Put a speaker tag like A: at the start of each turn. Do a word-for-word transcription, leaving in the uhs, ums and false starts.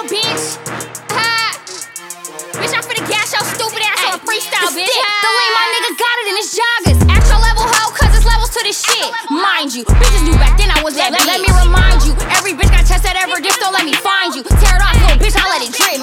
A: bitch. Ha. Bitch, I'm finna gas your stupid ass on a freestyle, bitch. The way my nigga got it in his joggers. Actual level hoe, cause it's levels to this shit. Mind you, bitches knew back then I was that bitch. Let me remind you, every bitch got tested ever, just don't let me find you. Tear it off, little bitch, I let it drip.